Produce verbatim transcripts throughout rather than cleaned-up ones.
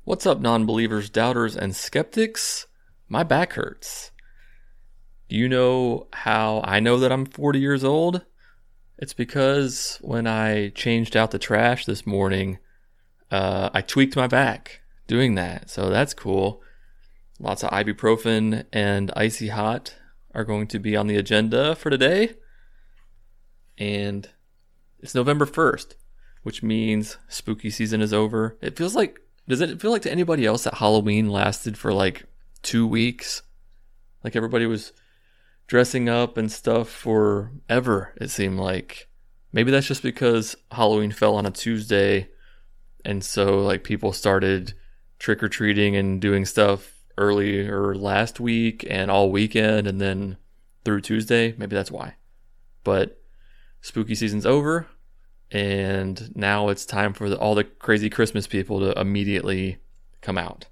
What's up, non-believers, doubters, and skeptics? My back hurts. Do you know how I know that I'm forty years old? It's because when I changed out the trash this morning, uh, I tweaked my back doing that. So that's cool. Lots of ibuprofen and icy hot are going to be on the agenda for today. And it's November first, which means spooky season is over. It feels like Does it feel like to anybody else that Halloween lasted for like two weeks? Like everybody was dressing up and stuff forever, it seemed like. Maybe that's just because Halloween fell on a Tuesday, and so like people started trick-or-treating and doing stuff earlier last week and all weekend and then through Tuesday. Maybe that's why. But spooky season's over. And now it's time for the, all the crazy Christmas people to immediately come out.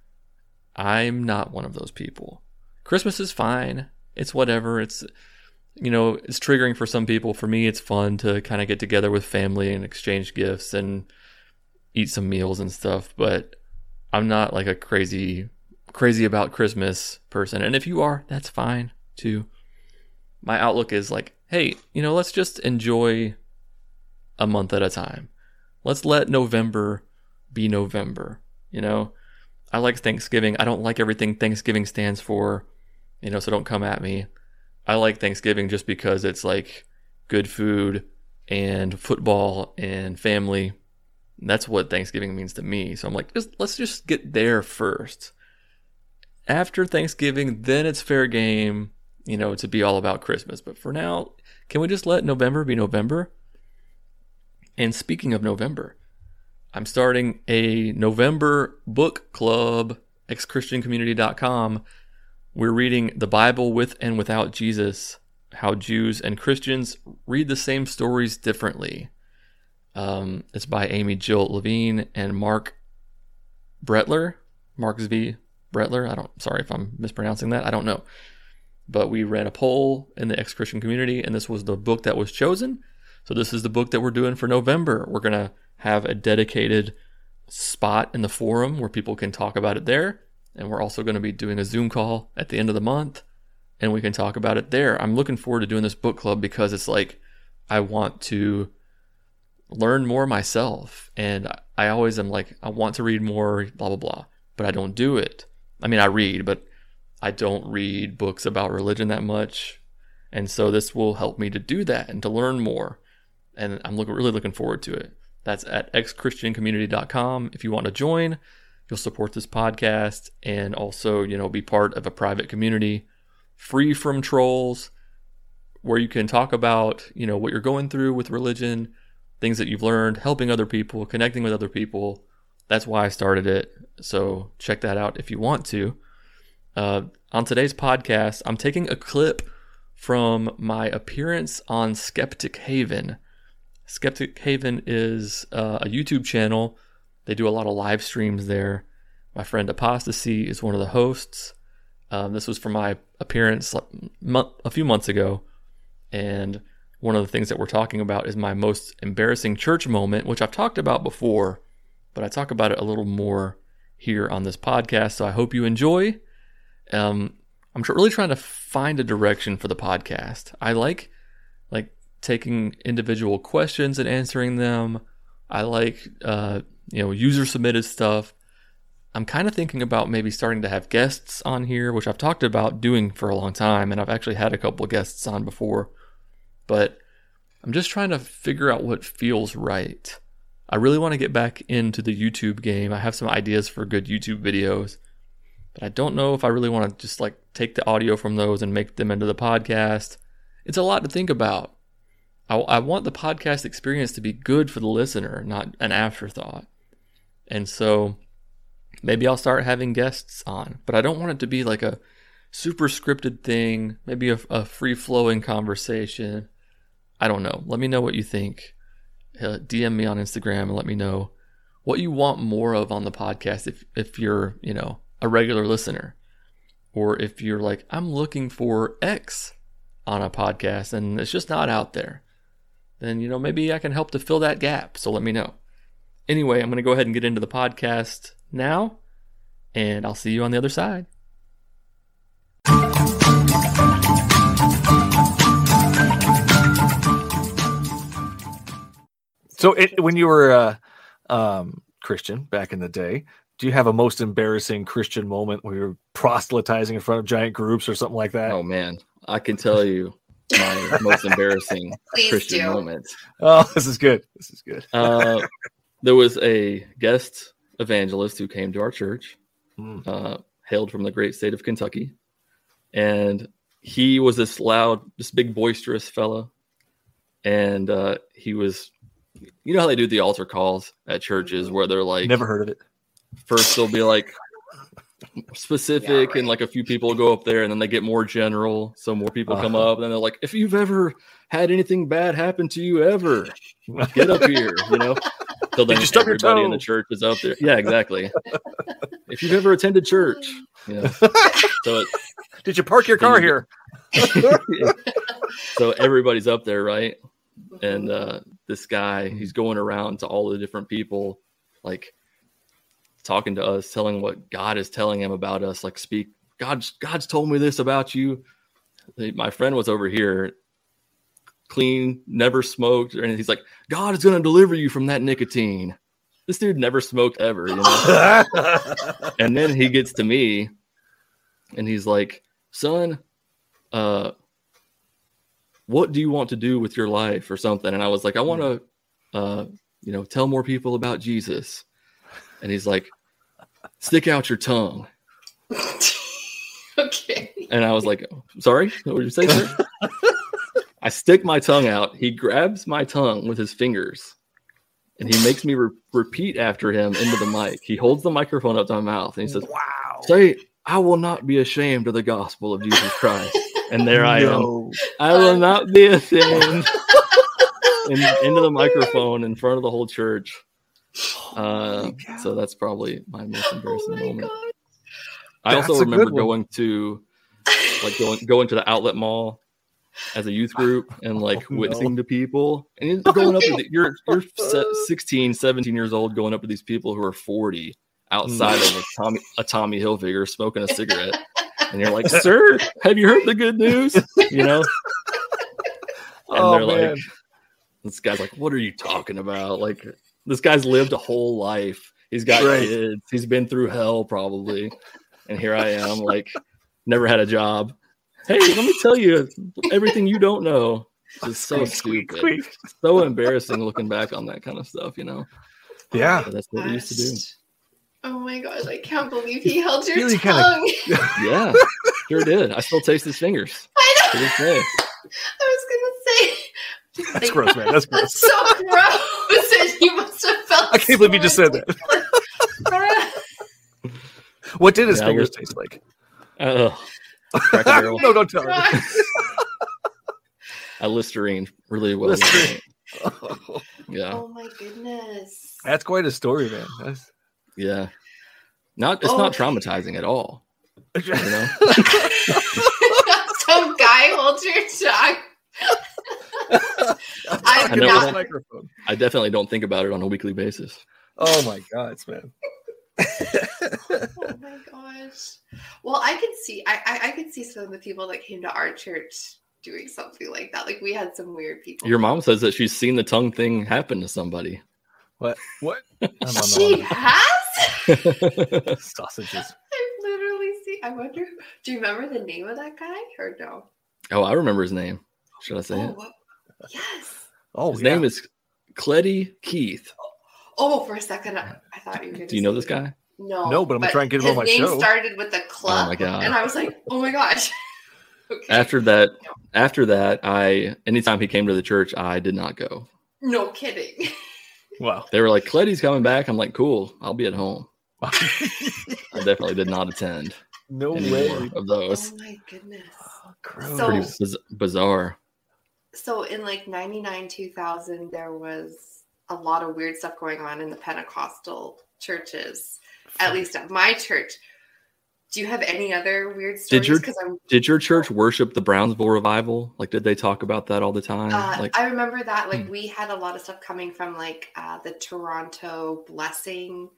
I'm not one of those people. Christmas is fine. It's whatever. It's, you know, it's triggering for some people. For me, it's fun to kind of get together with family and exchange gifts and eat some meals and stuff. But I'm not like a crazy, crazy about Christmas person. And if you are, that's fine too. My outlook is like, hey, you know, let's just enjoy a month at a time. Let's let November be November. You know, I like Thanksgiving. I don't like everything Thanksgiving stands for, you know, so don't come at me. I like Thanksgiving just because it's like good food and football and family. That's what Thanksgiving means to me. So I'm like, just, let's just get there first. After Thanksgiving, then it's fair game, you know, to be all about Christmas. But for now, can we just let November be November? And speaking of November, I'm starting a November book club, ex christian community dot com. We're reading The Bible with and Without Jesus, How Jews and Christians Read the Same Stories Differently. Um, it's by Amy Jill Levine and Mark Brettler. Mark Zvi Brettler. I don't, sorry if I'm mispronouncing that. I don't know. But we ran a poll in the ex-Christian community, and this was the book that was chosen. So this is the book that we're doing for November. We're going to have a dedicated spot in the forum where people can talk about it there. And we're also going to be doing a Zoom call at the end of the month, and we can talk about it there. I'm looking forward to doing this book club because it's like I want to learn more myself. And I always am like, I want to read more, blah, blah, blah. But I don't do it. I mean, I read, but I don't read books about religion that much. And so this will help me to do that and to learn more. And I'm look, really looking forward to it. That's at ex christian community dot com. If you want to join, you'll support this podcast and also, you know, be part of a private community free from trolls where you can talk about, you know, what you're going through with religion, things that you've learned, helping other people, connecting with other people. That's why I started it. So check that out if you want to. Uh, on today's podcast, I'm taking a clip from my appearance on Skeptic Haven. Skeptic Haven is uh, a YouTube channel. They do a lot of live streams there. My friend Apostasy is one of the hosts. Um, this was from my appearance a few months ago. And one of the things that we're talking about is my most embarrassing church moment, which I've talked about before, but I talk about it a little more here on this podcast. So I hope you enjoy. Um, I'm tr- really trying to find a direction for the podcast. I like like taking individual questions and answering them. I like uh, you know, user submitted stuff. I'm kind of thinking about maybe starting to have guests on here, which I've talked about doing for a long time, and I've actually had a couple of guests on before. But I'm just trying to figure out what feels right. I really want to get back into the YouTube game. I have some ideas for good YouTube videos, but I don't know if I really want to just like take the audio from those and make them into the podcast. It's a lot to think about. I, I want the podcast experience to be good for the listener, not an afterthought. And so maybe I'll start having guests on, but I don't want it to be like a super scripted thing, maybe a, a free-flowing conversation. I don't know. Let me know what you think. Uh, D M me on Instagram and let me know what you want more of on the podcast if, if you're, you know, a regular listener. Or if you're like, I'm looking for X on a podcast and it's just not out there, then, you know, maybe I can help to fill that gap. So let me know. Anyway, I'm going to go ahead and get into the podcast now, and I'll see you on the other side. So it, when you were uh, um, Christian back in the day, do you have a most embarrassing Christian moment where you're proselytizing in front of giant groups or something like that? Oh man, I can tell you my most embarrassing Christian do. moment. Oh, this is good. This is good. Uh, there was a guest evangelist who came to our church, Mm. uh, hailed from the great state of Kentucky, and he was this loud, this big boisterous fella, and uh, he was. You know how they do the altar calls at churches where they're like, Never heard of it. first they'll be like specific Yeah, right. and like a few people will go up there and then they get more general. So more people come Uh-huh. up and then they're like, if you've ever had anything bad happen to you ever, get up here, you know? So then Did you stub your everybody in toe? the church is up there. Yeah, exactly. If you've ever attended church, you know, so it, Did you park your car here? so everybody's up there, right? And uh, this guy, he's going around to all the different people, like talking to us, telling what God is telling him about us. Like, speak, God's God's told me this about you. My friend was over here, clean, never smoked, and he's like, God is going to deliver you from that nicotine. This dude never smoked ever, you know. And then he gets to me, and he's like, son, uh. what do you want to do with your life or something? And I was like, I want to, uh, you know, tell more people about Jesus. And he's like, stick out your tongue. Okay. And I was like, sorry, what did you say, sir? I stick my tongue out. He grabs my tongue with his fingers and he makes me re- repeat after him into the mic. He holds the microphone up to my mouth and he says, Wow. say, I will not be ashamed of the gospel of Jesus Christ. And there I am. No. I will not be ashamed. In, into the microphone in front of the whole church. Uh, so that's probably my most embarrassing Oh my moment. God. I That's also a remember good one. going to like going going to the outlet mall as a youth group and like Oh, no. witnessing to people. And you're going up to the, you're you're se- sixteen, seventeen years old going up to these people who are forty outside of a Tommy a Tommy Hilfiger smoking a cigarette. And you're like, sir, have you heard the good news? You know? And Oh, they're man. like, this guy's like, what are you talking about? Like, this guy's lived a whole life. He's got Right. kids. He's been through hell probably. And here I am, like, never had a job. Hey, let me tell you everything you don't know. It's so Squeak, stupid. squeak. So embarrassing looking back on that kind of stuff, you know? Yeah. But that's what we used to do. Oh my gosh, I can't believe he held your Really tongue. kinda- Yeah, sure did. I still taste his fingers I to know. this day. I was gonna say That's gross, man. That's That's gross. so gross. And you must have felt I can't believe you just said that. that. What did his Yeah, I fingers was- taste like? Oh, Cracker Barrel. No, don't tell me. I Listerine really well. Listerine. Yeah, Oh my goodness. That's quite a story, man. That's... yeah. Not it's Oh. not traumatizing at all. You know? Some guy holds your tongue. I I'm know not. that- microphone. I definitely don't think about it on a weekly basis. Oh my God, man. Oh my gosh. Well, I could see. I, I I could see some of the people that came to our church doing something like that. Like we had some weird people. Your mom says that she's seen the tongue thing happen to somebody. What? What? I'm on the She line. has. Sausages. I literally see. I wonder. Do you remember the name of that guy or no? Oh, I remember his name. Should I say Oh, it? what? Yes. Oh, His yeah. name is Cleddy Keith. Oh, for a second, I, I thought you were going to. Do you know this guy? No. No, but I'm gonna try and get him on my his name show. started with a club. Oh my God. And I was like, oh my gosh. Okay. After that, after that, I anytime he came to the church, I did not go. No kidding. Wow. They were like, Cleddy's coming back. I'm like, cool, I'll be at home. I definitely did not attend No any way. more of those. Oh my goodness. Gross. So- Pretty biz- bizarre. So in like ninety-nine, two thousand, there was a lot of weird stuff going on in the Pentecostal churches, at least at my church. Do you have any other weird stories? Did your- Because I'm, Did your church worship the Brownsville revival? Like, did they talk about that all the time? uh, Like, I remember that Hmm. like we had a lot of stuff coming from like uh, the Toronto Blessing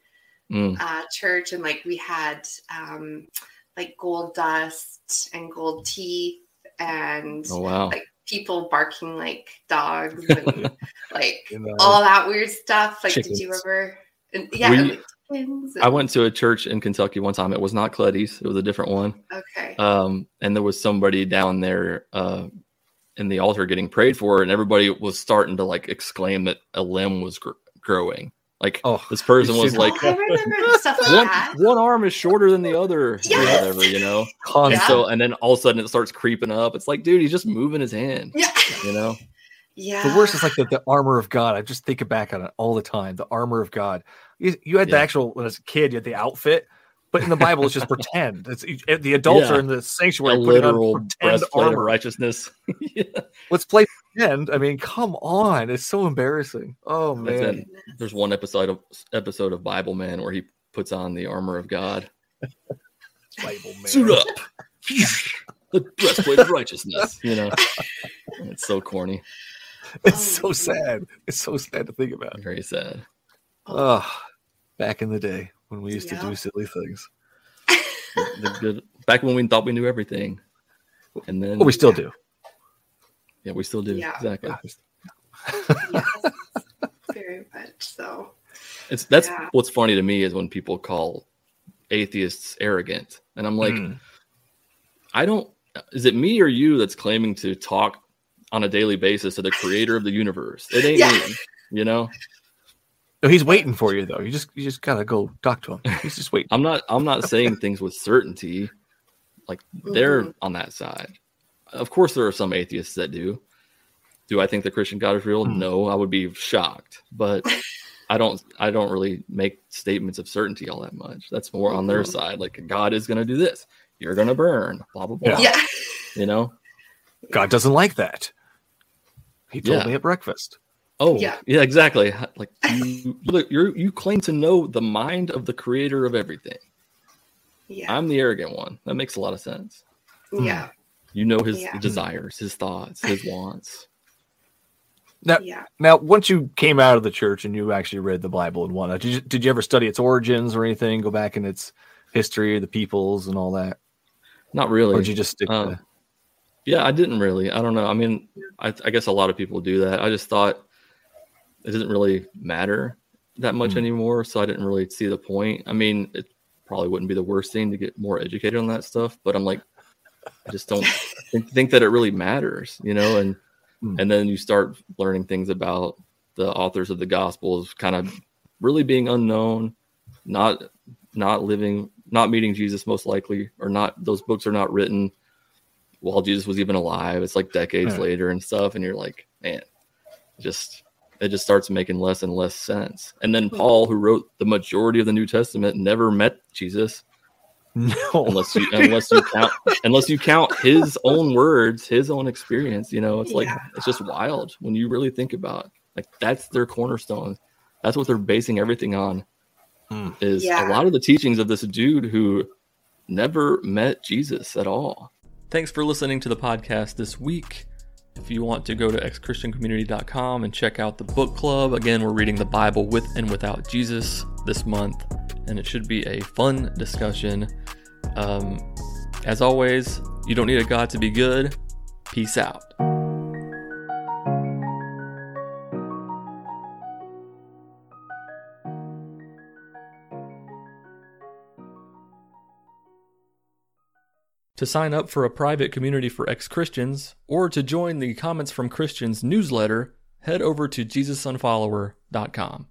Mm. uh, church, and like we had um, like gold dust and gold teeth, and Oh wow. like people barking like dogs, and like You know, all that weird stuff. Like, did you chickens. ever? And, yeah, We- and, like, chickens I and- went to a church in Kentucky one time. It was not Cleddy's. It was a different one. Okay. Um, and there was somebody down there uh, in the altar getting prayed for, and everybody was starting to like exclaim that a limb was gr- growing. Like Oh, this person you was should- like, Oh, I remember stuff like one, that. one arm is shorter than the other, or Yes. whatever, you know. And constant. Yeah. so, and then all of a sudden it starts creeping up. It's like, dude, he's just moving his hand, Yeah. you know. Yeah. The worst is like the, the armor of God. I just think back on it all the time. The armor of God. You, you had the Yeah. actual, when I was a kid, you had the outfit, but in the Bible, it's just pretend. It's the adults Yeah. are in the sanctuary A putting on literal pretend breastplate of armor. righteousness. Yeah. Let's play pretend. I mean, come on. It's so embarrassing. Oh, And man. then there's one episode of episode of Bible Man where he puts on the armor of God. Bible, man. Suit up. The breastplate of righteousness. You know, it's so corny. It's Oh, so sad. It's so sad to think about. Very sad. Oh, back in the day when we used to Yeah. do silly things. The good back when we thought we knew everything, and then Well, we still do. yeah, we still do Yeah. exactly. Yes. Very much so. It's that's Yeah. what's funny to me is when people call atheists arrogant, and I'm like, Mm. I don't. Is it me or you that's claiming to talk on a daily basis to the creator of the universe? It ain't Yeah. me, you know. No, he's waiting for you though. You just you just gotta go talk to him. He's just waiting. I'm not. I'm not saying things with certainty. Like they're Mhm. on that side. Of course, there are some atheists that do. Do I think the Christian God is real? Hmm. No, I would be shocked, but I don't. I don't really make statements of certainty all that much. That's more on their Mhm. side. Like God is going to do this. You're going to burn. Blah blah blah. Yeah. You know. God doesn't like that. He told Yeah. me at breakfast. Oh Yeah. yeah, exactly. Like you, look, you you claim to know the mind of the creator of everything. Yeah. I'm the arrogant one. That makes a lot of sense. Yeah. You know his Yeah. desires, his thoughts, his wants. Now, Yeah. now, once you came out of the church and you actually read the Bible and whatnot, did you, did you ever study its origins or anything? Go back in its history, the peoples, and all that, Not really. or did you just stick Um, to? Yeah, I didn't really. I don't know. I mean, I, I guess a lot of people do that. I just thought it doesn't really matter that much Hmm. anymore, so I didn't really see the point. I mean, it probably wouldn't be the worst thing to get more educated on that stuff, but I'm like, I just don't think, think that it really matters, you know. And Hmm. and then you start learning things about the authors of the Gospels, kind of really being unknown, not not living, not meeting Jesus most likely, or not. Those books are not written while Jesus was even alive. It's like decades Yeah. later and stuff, and you're like, man, just it just starts making less and less sense. And then Paul, who wrote the majority of the New Testament, never met Jesus, No, unless you unless you count unless you count his own words, his own experience. You know, it's like Yeah. it's just wild when you really think about it. Like that's their cornerstone. That's what they're basing everything on. Hmm. Is Yeah. a lot of the teachings of this dude who never met Jesus at all. Thanks for listening to the podcast this week. If you want to go to x christian community dot com and check out the book club, again, we're reading the Bible with and without Jesus this month, and it should be a fun discussion. Um, as always, you don't need a God to be good. Peace out. To sign up for a private community for ex-Christians, or to join the Comments from Christians newsletter, head over to jesus unfollower dot com.